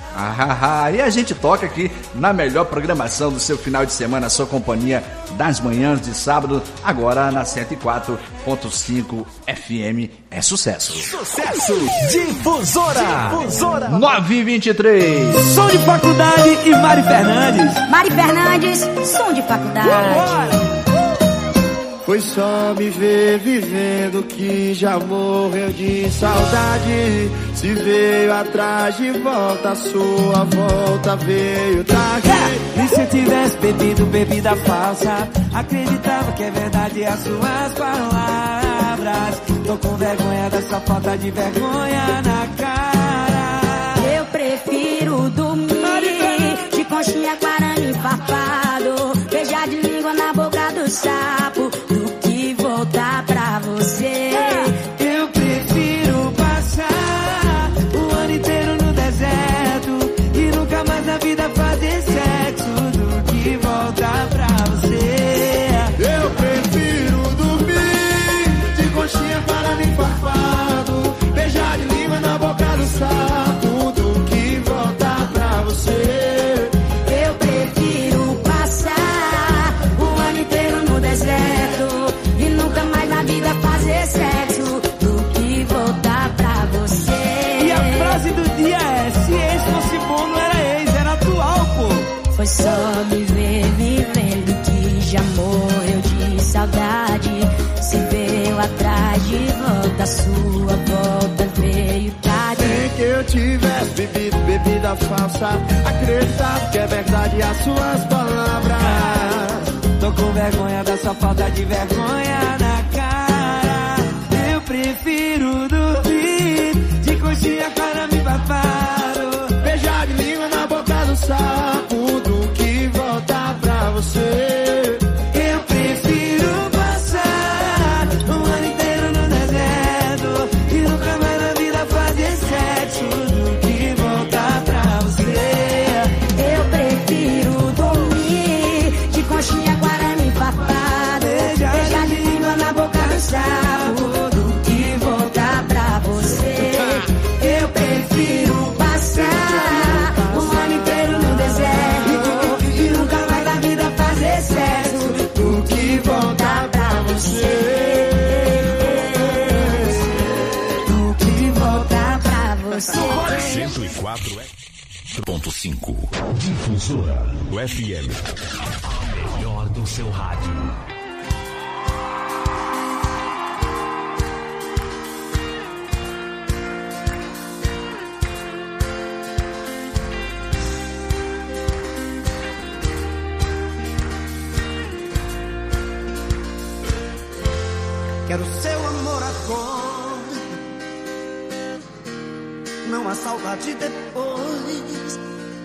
Speaker 18: Ah, e a gente toca aqui na melhor programação do seu final de semana, a sua companhia das manhãs de sábado, agora na cento e quatro ponto cinco F M. É sucesso.
Speaker 1: Sucesso! Difusora! Difusora!
Speaker 18: nove e vinte e três.
Speaker 1: Som de Faculdade e Mari Fernandes.
Speaker 20: Mari Fernandes, Som de Faculdade.
Speaker 1: Vambora!
Speaker 5: Foi só me ver vivendo que já morreu de saudade. Se veio atrás de volta, a sua volta veio tarde.
Speaker 1: É. E se tivesse bebido bebida falsa, acreditava que é verdade as suas palavras. Tô com vergonha dessa falta de vergonha na cara.
Speaker 20: Eu prefiro dormir de conchinha, guarani farpado, beijar de língua na boca do sapo, voltar pra você.
Speaker 1: Eu prefiro passar o ano inteiro no deserto e nunca mais na vida fazer sexo do que voltar pra você.
Speaker 5: Eu prefiro dormir de conchinha para mim farpado, beijar de língua na boca do sapo do que voltar pra você.
Speaker 20: Eu prefiro passar o ano inteiro no deserto e nunca mais na vida fazer sexo do que voltar pra você.
Speaker 1: E a frase do dia é: se ex fosse bom, não era ex, era atual, pô.
Speaker 20: Foi só me ver vivendo que já morreu de saudade. Se veio atrás de volta, sua volta veio tarde.
Speaker 1: Nem que eu tivesse bebido bebida falsa, acreditado que é verdade as suas palavras. Tô com vergonha dessa falta de vergonha na cara. Eu prefiro dormir de conchinha para me babado, beijar de língua na boca do sapo do que voltar pra você. Eu prefiro passar um ano inteiro no deserto e nunca mais na vida fazer sexo do que voltar pra você.
Speaker 20: Eu prefiro dormir de conchinha guarani papado, beijar de língua na boca do sapo do que voltar pra você. Eu prefiro passar um ano inteiro no deserto e nunca mais na vida fazer sexo do que voltar pra você. Do que voltar pra você.
Speaker 17: cento e quatro ponto cinco Difusora do F M. A melhor do seu rádio.
Speaker 1: Quero seu amor agora, não há saudade depois.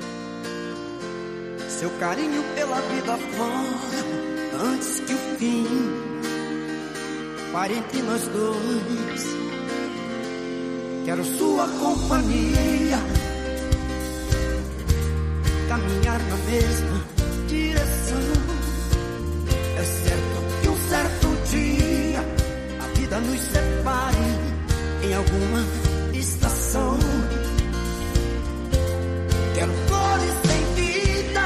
Speaker 1: Seu carinho pela vida fora, antes que o fim pare entre nós dois. Quero sua companhia, caminhar na mesma direção. É certo que um certo dia a vida nos separe em alguma estação. Quero flores sem vida,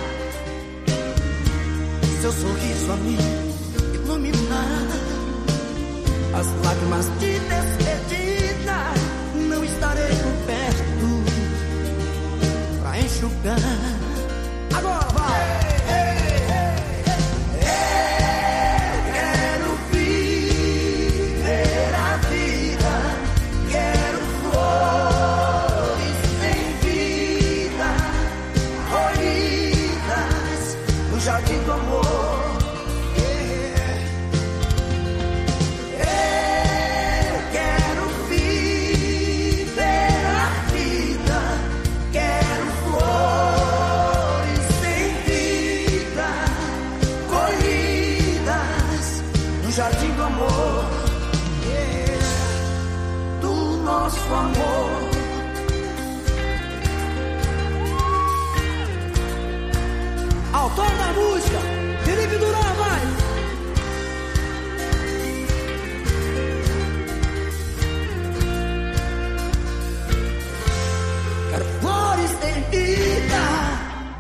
Speaker 1: seu sorriso a me iluminar. As lágrimas de despedida não estarei por perto pra enxugar. Agora vai! Jardim do amor, yeah. Eu quero viver a vida, quero flores sem vida, colhidas no jardim do amor, yeah. Do nosso amor. Autor da música, Felipe Duran, vai! Quero flores sem vida.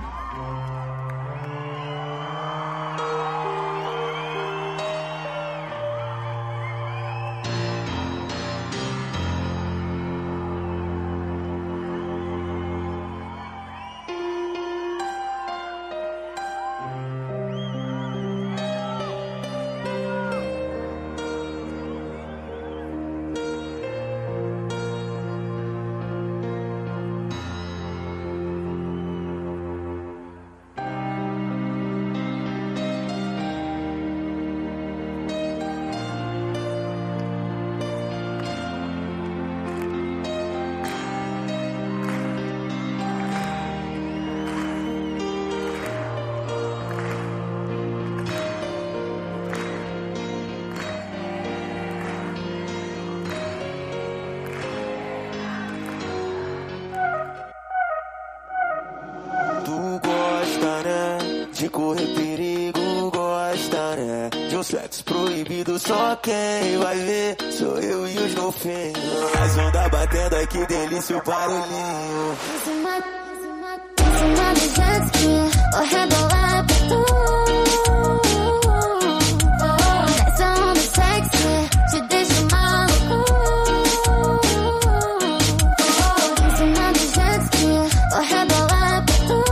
Speaker 21: De correr perigo, gosta, né? De um sexo proibido, só quem vai ver sou eu e os golfinhos. As ondas batendo, ai que delícia o barulhinho.
Speaker 20: Em cima, em cima do jet ski, vou rebolar pra tu. Essa onda sexy te deixa maluco. Em cima do jet ski, vou rebolar pra tu.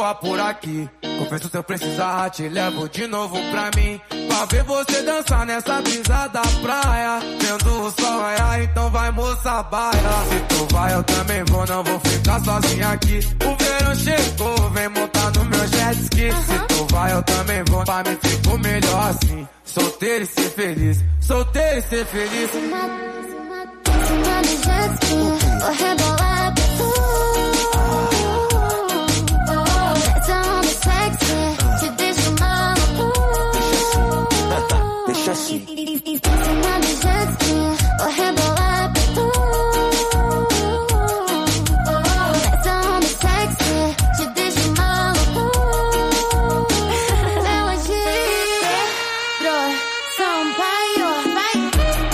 Speaker 1: boa por aqui. Confesso se eu precisar, te levo de novo pra mim. Pra ver você dançar nessa brisa da praia. Vendo o sol raiar, então vai moça baia. Se tu vai eu também vou, não vou ficar sozinha aqui. O verão chegou, vem montar no meu jet ski. Se tu vai eu também vou, pra mim fico melhor assim. Solteiro e ser feliz, solteiro e ser feliz.
Speaker 20: Cima do jet ski, vou rebolar pra tu. Essa onda sexy, te deixa maluco.
Speaker 21: Deixa assim.
Speaker 20: Cima do jet ski, vou rebolar pra tu. Essa onda sexy, te deixa maluco. Melodia, Sampaio, vai.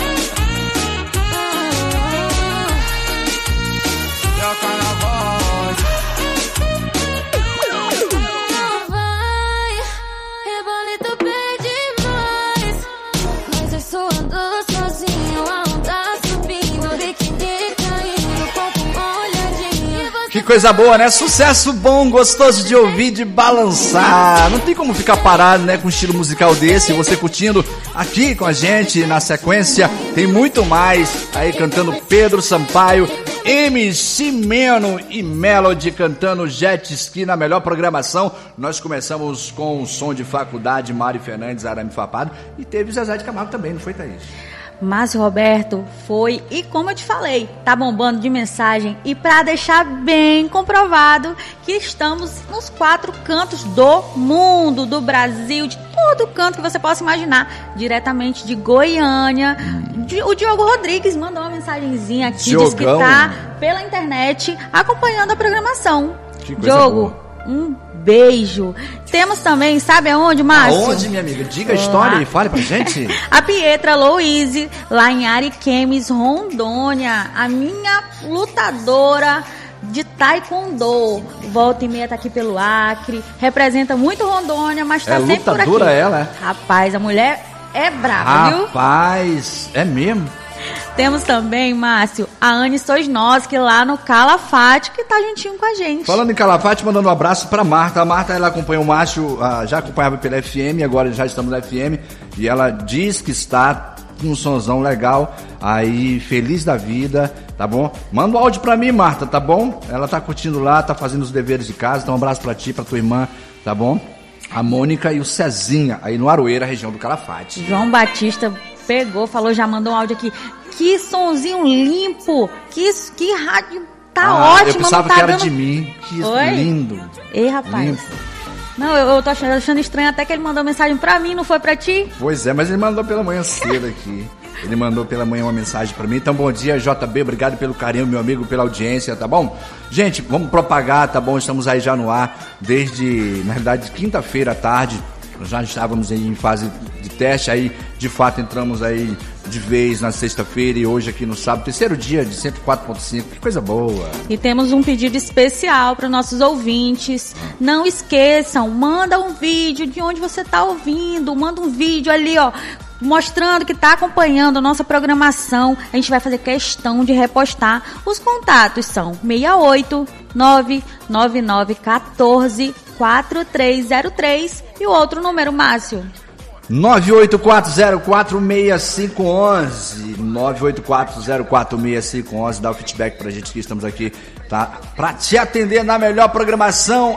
Speaker 20: Não vai, rebolito pede mais. Mas eu só ando sozinho, a onda subindo, biquíni caindo, corpo molhadinho.
Speaker 18: Que coisa boa, né? Sucesso bom, gostoso de ouvir, de balançar. Não tem como ficar parado, né, com um estilo musical desse. Você curtindo aqui com a gente na sequência. Tem muito mais aí cantando Pedro Sampaio, M C Meno e Melody cantando Jet Ski na melhor programação. Nós começamos com o som de faculdade, Mari Fernandes, Arame Farpado. E teve Zezé de Camargo também, não foi, Thaís?
Speaker 19: Márcio Roberto foi, e como eu te falei, tá bombando de mensagem. E para deixar bem comprovado que estamos nos quatro cantos do mundo, do Brasil, de todo canto que você possa imaginar, diretamente de Goiânia. O Diogo Rodrigues mandou uma mensagenzinha aqui,
Speaker 18: Diogão.
Speaker 19: diz que tá pela internet acompanhando a programação.
Speaker 18: Que coisa
Speaker 19: Diogo,
Speaker 18: boa.
Speaker 19: um beijo. Temos também, sabe aonde, Márcio?
Speaker 18: Aonde, minha amiga? Diga a história e fale pra gente.
Speaker 19: A Pietra Louise, lá em Ariquemes, Rondônia. A minha lutadora de taekwondo. Volta e meia tá aqui pelo Acre. Representa muito Rondônia, mas tá
Speaker 18: É
Speaker 19: sempre por aqui.
Speaker 18: lutadora ela, é?
Speaker 19: Rapaz, a mulher é brava, viu?
Speaker 18: Rapaz, é mesmo?
Speaker 19: Temos também, Márcio, a Anne Sosnoski lá no Calafate, que tá juntinho com a gente.
Speaker 18: Falando em Calafate, mandando um abraço pra Marta. A Marta, ela acompanha o Márcio, ah, já acompanhava pela F M, agora já estamos na F M. E ela diz que está com um sonzão legal, aí feliz da vida, tá bom? Manda um áudio pra mim, Marta, tá bom? Ela tá curtindo lá, tá fazendo os deveres de casa, então um abraço pra ti, pra tua irmã, tá bom? A Mônica e o Cezinha, aí no Aroeira, região do Calafate.
Speaker 19: João Batista pegou, falou, já mandou um áudio aqui. Que sonzinho limpo, que, que rádio tá
Speaker 18: ah,
Speaker 19: ótimo,
Speaker 18: eu pensava
Speaker 19: não tá
Speaker 18: que era
Speaker 19: dando...
Speaker 18: de mim, que
Speaker 19: Oi?
Speaker 18: lindo.
Speaker 19: Ei, rapaz.
Speaker 18: Limpo.
Speaker 19: Não, eu, eu tô achando, achando estranho até que ele mandou mensagem pra mim, não foi pra ti?
Speaker 18: Pois é, mas ele mandou pela manhã cedo aqui. Ele mandou pela manhã uma mensagem pra mim. Então, bom dia, J B, obrigado pelo carinho, meu amigo, pela audiência, tá bom? Gente, vamos propagar, tá bom? Estamos aí já no ar desde, na realidade, quinta-feira à tarde. Nós já estávamos aí em fase de teste, aí de fato entramos aí de vez na sexta-feira e hoje aqui no sábado, terceiro dia de cento e quatro ponto cinco, que coisa boa.
Speaker 19: E temos um pedido especial para nossos ouvintes. Não esqueçam, manda um vídeo de onde você está ouvindo, manda um vídeo ali, ó, mostrando que está acompanhando a nossa programação. A gente vai fazer questão de repostar. Os contatos são seis oito nove nove nove um quatro quatro três zero três e o outro número, Márcio.
Speaker 18: nove oito quatro zero quatro seis cinco um um nove oito quatro zero quatro seis cinco um um, dá o feedback pra gente que estamos aqui, tá? Pra te atender na melhor programação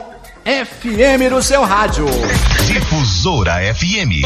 Speaker 18: F M do seu rádio.
Speaker 17: Difusora F M.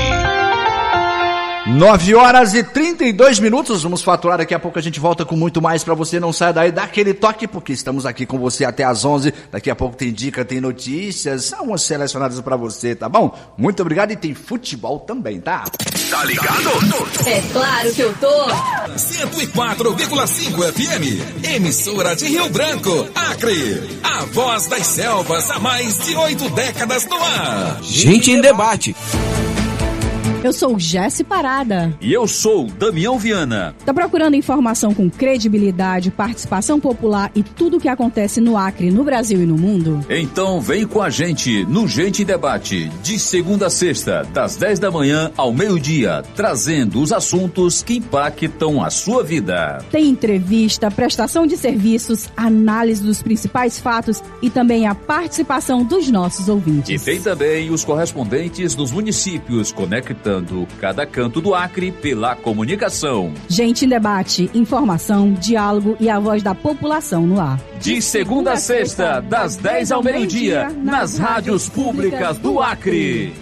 Speaker 18: nove horas e trinta e dois minutos, vamos faturar, daqui a pouco a gente volta com muito mais pra você, não saia daí, dá aquele toque, porque estamos aqui com você até às onze, daqui a pouco tem dica, tem notícias, algumas selecionadas pra você, tá bom? Muito obrigado e tem futebol também, tá?
Speaker 17: Tá ligado?
Speaker 6: É claro que eu tô.
Speaker 17: cento e quatro vírgula cinco F M, emissora de Rio Branco, Acre. A voz das selvas há mais de oito décadas no ar.
Speaker 7: Gente em debate. Eu sou Jesse Parada.
Speaker 22: E eu sou Damião Viana.
Speaker 7: Tá procurando informação com credibilidade, participação popular e tudo o que acontece no Acre, no Brasil e no mundo?
Speaker 22: Então vem com a gente no Gente em Debate, de segunda a sexta, das dez da manhã ao meio-dia, trazendo os assuntos que impactam a sua vida.
Speaker 7: Tem entrevista, prestação de serviços, análise dos principais fatos e também a participação dos nossos ouvintes.
Speaker 22: E tem também os correspondentes dos municípios, conectando cada canto do Acre pela comunicação.
Speaker 7: Gente em Debate, informação, diálogo e a voz da população no ar.
Speaker 22: De segunda a sexta, das dez ao meio-dia, nas rádios públicas do Acre.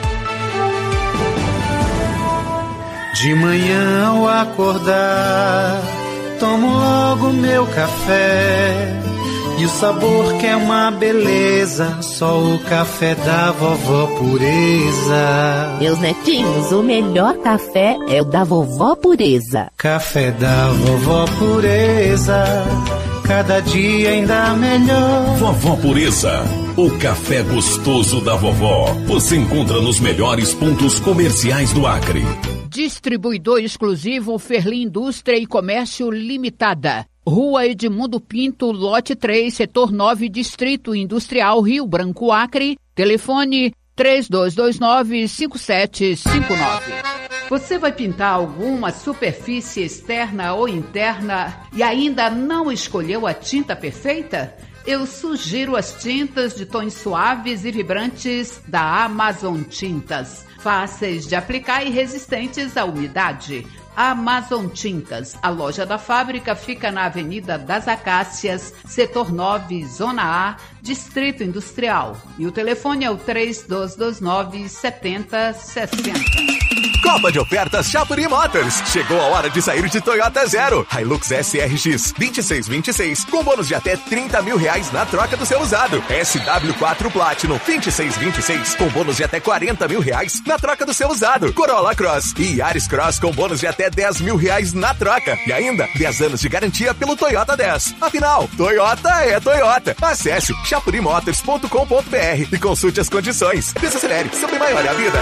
Speaker 3: De manhã ao acordar, tomo logo meu café. E o sabor que é uma beleza, só o café da vovó Pureza.
Speaker 13: Meus netinhos, o melhor café é o da vovó Pureza.
Speaker 3: Café da vovó Pureza, cada dia ainda melhor.
Speaker 14: Vovó Pureza, o café gostoso da vovó. Você encontra nos melhores pontos comerciais do Acre.
Speaker 12: Distribuidor exclusivo Ferli Indústria e Comércio Limitada. Rua Edmundo Pinto, lote três, setor nove, Distrito Industrial, Rio Branco, Acre. Telefone três dois dois nove, cinco sete cinco nove. Você vai pintar alguma superfície externa ou interna e ainda não escolheu a tinta perfeita? Eu sugiro as tintas de tons suaves e vibrantes da Amazon Tintas. Fáceis de aplicar e resistentes à umidade. Amazon Tintas. A loja da fábrica fica na Avenida das Acácias, setor nove, Zona A, Distrito Industrial. E o telefone é o três dois dois nove, sete zero seis zero.
Speaker 16: Copa de ofertas Chapuri Motors. Chegou a hora de sair de Toyota Zero. Hilux S R X vinte e seis vinte e seis, com bônus de até trinta mil reais na troca do seu usado. S W quatro Platinum vinte e seis vinte e seis, com bônus de até quarenta mil reais na troca do seu usado. Corolla Cross e Yaris Cross com bônus de até dez mil reais na troca. E ainda dez anos de garantia pelo Toyota dez. Afinal, Toyota é Toyota. Acesse chapuri motors ponto com ponto b r e consulte as condições. Desacelere, sobre maior é a vida.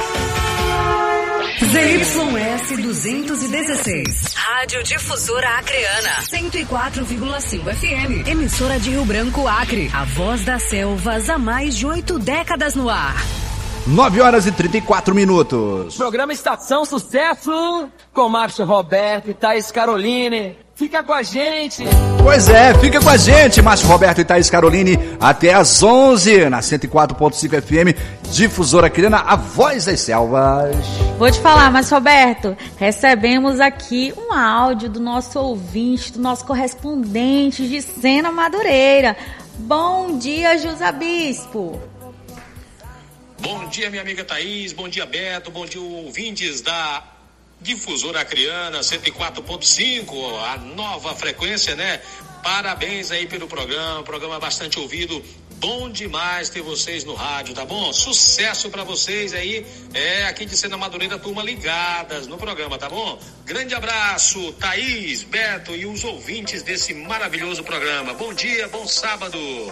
Speaker 23: Z Y S duzentos e dezesseis. Rádio Difusora Acreana. cento e quatro vírgula cinco F M. Emissora de Rio Branco, Acre. A voz das selvas há mais de oito décadas no ar.
Speaker 18: nove horas e trinta e quatro minutos.
Speaker 24: Programa Estação Sucesso com Márcio Roberto e Thaís Caroline. Fica com a gente.
Speaker 18: Pois é, fica com a gente, Márcio Roberto e Thaís Caroline, até às onze, na cento e quatro ponto cinco F M, Difusora Acreana, a voz das selvas.
Speaker 19: Vou te falar, Márcio Roberto, recebemos aqui um áudio do nosso ouvinte, do nosso correspondente de Sena Madureira. Bom dia, José Bispo.
Speaker 25: Bom dia, minha amiga Thaís, bom dia, Beto, bom dia, ouvintes da Difusora Acreana cento e quatro ponto cinco, a nova frequência, né? Parabéns aí pelo programa, programa bastante ouvido. Bom demais ter vocês no rádio, tá bom? Sucesso pra vocês aí, é, aqui de Sena Madureira, turma ligadas no programa, tá bom? Grande abraço, Thaís, Beto e os ouvintes desse maravilhoso programa. Bom dia, bom sábado.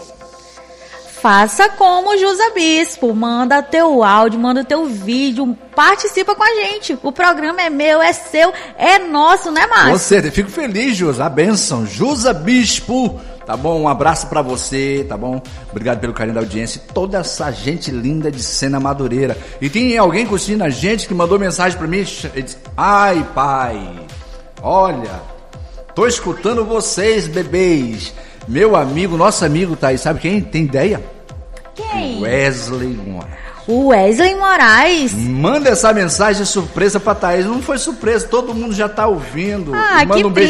Speaker 19: Faça como o José Bispo, manda teu áudio, manda teu vídeo, participa com a gente. O programa é meu, é seu, é nosso, né, Márcio?
Speaker 18: Com certeza, fico feliz, José, a bênção, José Bispo, tá bom? Um abraço pra você, tá bom? Obrigado pelo carinho da audiência e toda essa gente linda de Sena Madureira. E tem alguém curtindo a gente que mandou mensagem pra mim, ele disse, ai, pai, olha, tô escutando vocês, bebês. Meu amigo, nosso amigo, Thaís, sabe quem? Tem ideia?
Speaker 19: Quem?
Speaker 18: Wesley Moraes.
Speaker 19: O Wesley Moraes.
Speaker 18: Manda essa mensagem surpresa pra Thaís. Não foi surpresa, todo mundo já tá ouvindo.
Speaker 19: Ah,
Speaker 18: Manda
Speaker 19: que
Speaker 18: um beijo